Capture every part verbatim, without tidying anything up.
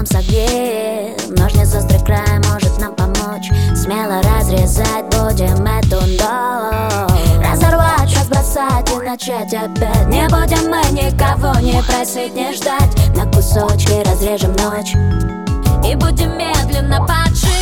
нам согрей. Ножницы острый край может нам помочь. Смело разрезать будем эту ночь. Разорвать, разбросать и начать опять. Не будем мы никого не просить, не ждать. На кусочки разрежем ночь и будем медленно поджигать.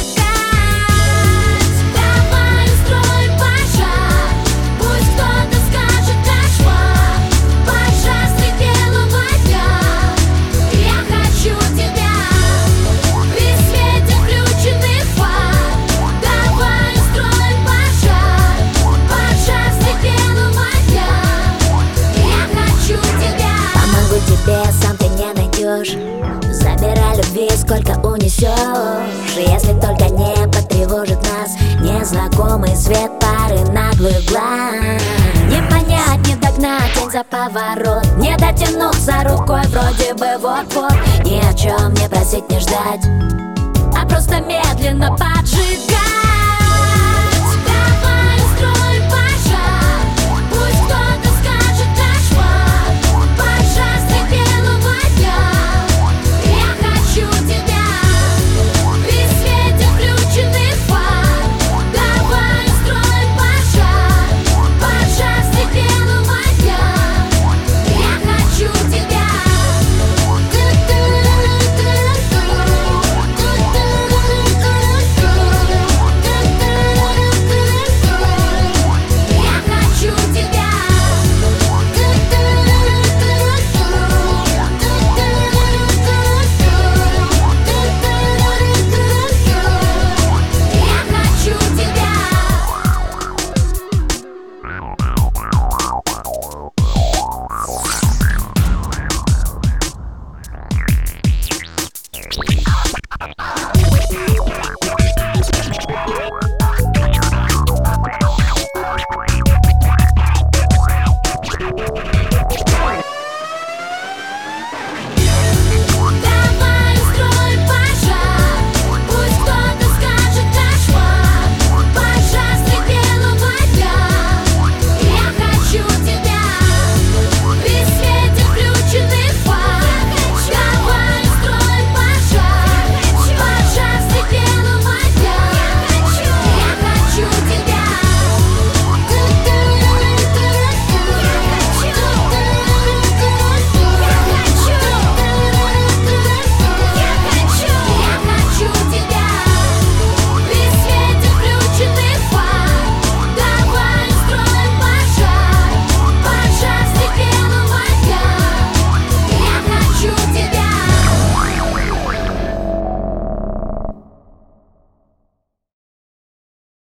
Давай устроим пожар, пусть кто-то скажет кошмар. Пожар среди белого дня, я хочу тебя. При свете включенных фар давай устроим пожар. Пожар среди белого дня, я хочу тебя. Помогу тебе, сам ты не найдешь. Забирай любви, сколько унесешь. Если только не потревожит нас незнакомый свет пары наглых глаз. Не понять, не догнать, тень за поворот. Не дотянуться рукой, вроде бы вот-вот. Ни о чем не просить, не ждать, а просто медленно поджигать.